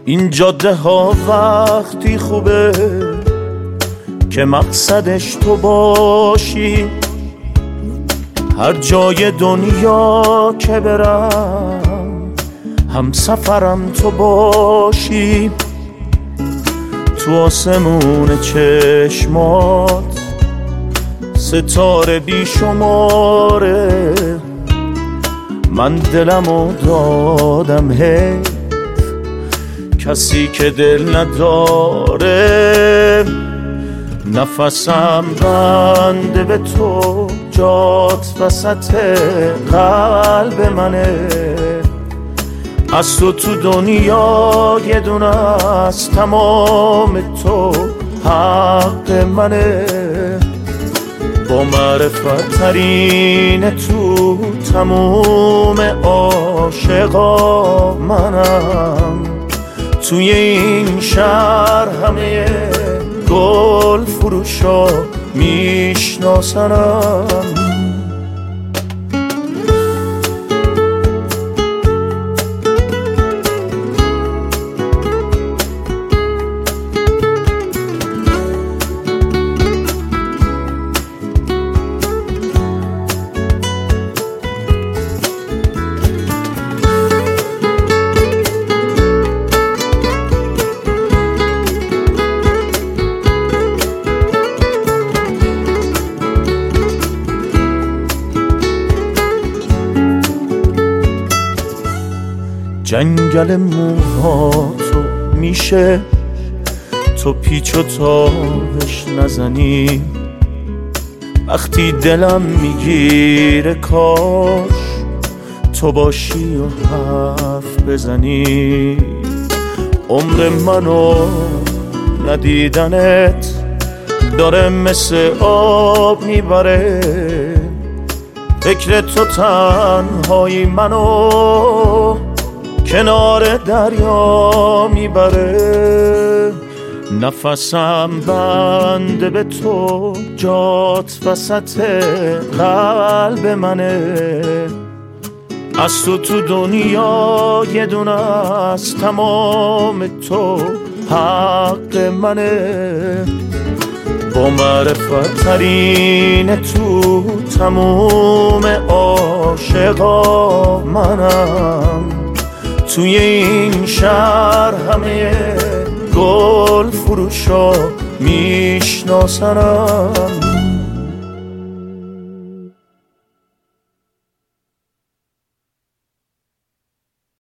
این جاده ها وقتی خوبه که مقصدش تو باشی، هر جای دنیا که برم هم سفرم تو باشی. تو آسمون چشمات ستاره بیشماره، من دلمو دادم حیف کسی که دل نداره. نفسم بنده به تو، جات وسط قلب منه. از تو دنیا یه دونه از تمام تو حق منه. با معرفت ترین تو تموم عاشقا منم. توی این شهر همه گل فروشا میشناسنم. جنگل موهاتو میشه تو پیچ و تابش نزنی. وقتی دلم میگیره کاش تو باشی و حرف بزنی. عمر منو ندیدنت داره مثل آب میبره. فکر تو تنهایی منو کنار دریا میبره. نفسم بنده به تو، جات وسط قلب منه. از تو دنیا یه دونه از تمام تو حق منه. با معرفت ترین تو تموم عاشقا منم. توی این شهر همه گل فروشا میشناسنم.